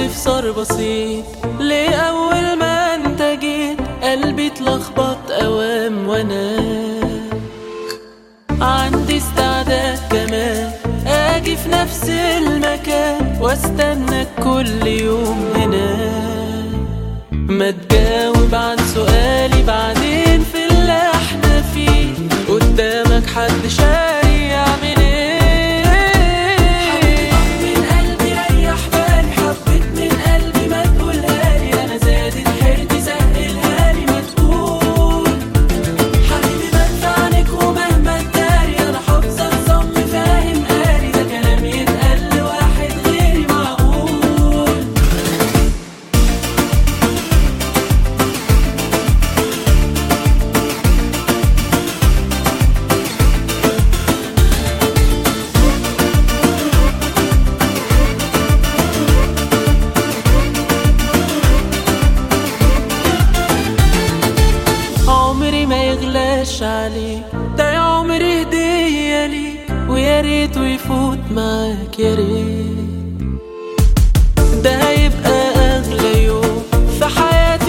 استفسار بسيط، ليه أول ما انت جيت قلبي اتلخبط أوام، وانا عندي استعداد كمان اجي في نفس المكان واستناك كل يوم هنا. ما تجاوب عن سؤالي بعدين في اللي احنا فيه، قدامك حد شاري يعمل ايه؟ حبيت من قلبي ريح بالي، حبيت من قلبي ما تقولها لي، انا زادت حيرتي سهلها لي ما تقول. حبيبي بدفعنك ومهما تداري انا حافظة الصم فاهم قاري، ده كلام يتقال لواحد غيري معقول. عمري ما يغلاش عليك، ده يا عمري هدية ليك، ويا ريت ويفوت معاك يا ريت. ده هيبقى أغلى يوم في حياتي